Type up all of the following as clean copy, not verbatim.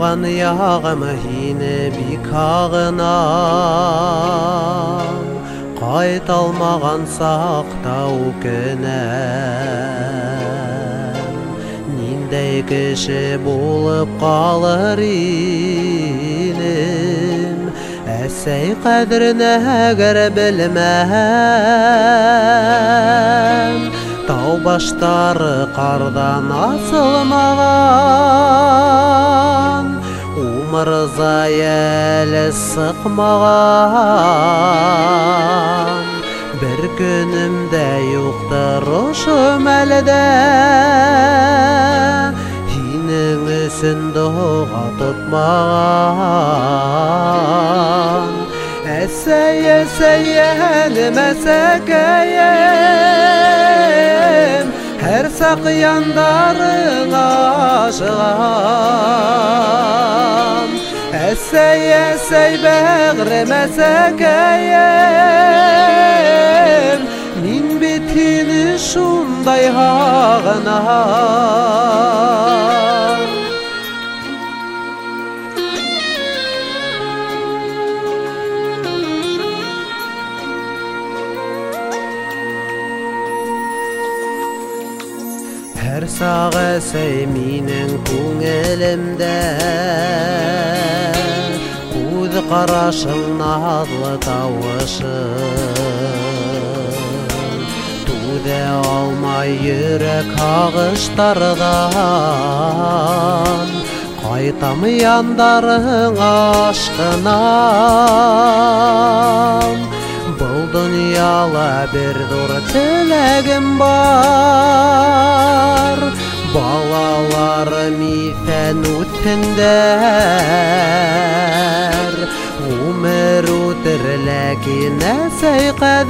Туған яғым хине бик ағынан, қайталмаған сақтау күнәм. Ниндей кіші болып қалыр инем, әсәй қәдірін әгір білмәм. Тау баштары қардан асылмаған, умырзай әлі сықмаған. Бір күнімде юқтыр ұшым әліде, хинің үсін доға тұтмаған. Әсәй, әсәй, әлім әсәкәйім, әр сақияндарың ашығам. Әсәй, әсәй, бәғрім әсәкәйім, мин бетіні шундай ағынам. Әр сақ әсәй минің көңілімдә, көз қарашың наҙлы тауышың. Түҙә алмай йөрәк һағыштарҙан, ҡайтам яндарың ашҡынан. Был донъяла бер ҙур теләгем бар, балаларым иҫән үтһендәр. Ғүмер үтер, ләкин әсәй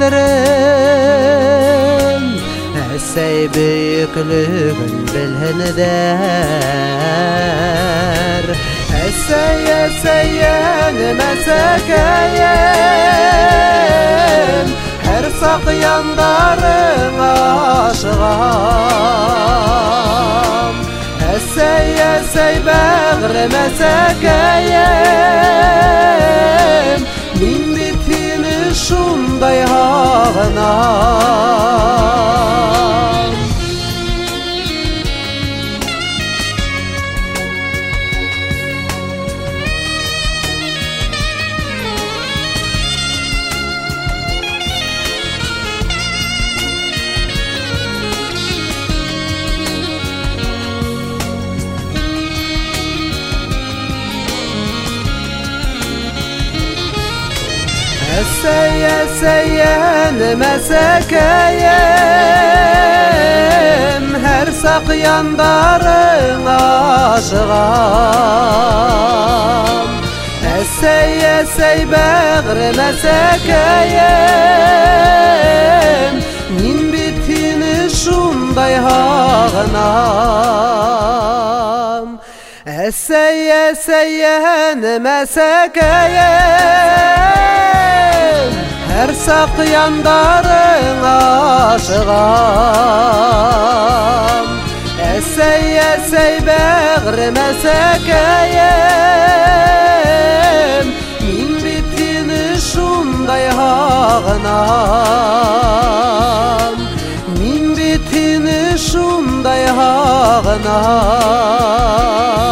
ҡәҙерен, әсәй бөйөклөгөн белһендәр. Әсәй, әсәй, әлем әсәкәйем, һәр саҡ яндарың ашығам. Әсәй, әсәй, бәғрем әсәкәйем, мин бит һине шундай һағынам. Әсәй, әсәй, әлем әсәкәйем, һәр саҡ яндарың ашығам. Әсәй, әсәй, бәғрем әсәкәйем, мин бит һине шундай һағынам. Әсәй, әсәй, әлем әсәкәйем, һәр саҡ яндарың ашығам. Әсәй, әсәй, бәғрем әсәкәйем, мин бит һине шундай һағынам. Мин бит һине шундай һағынам.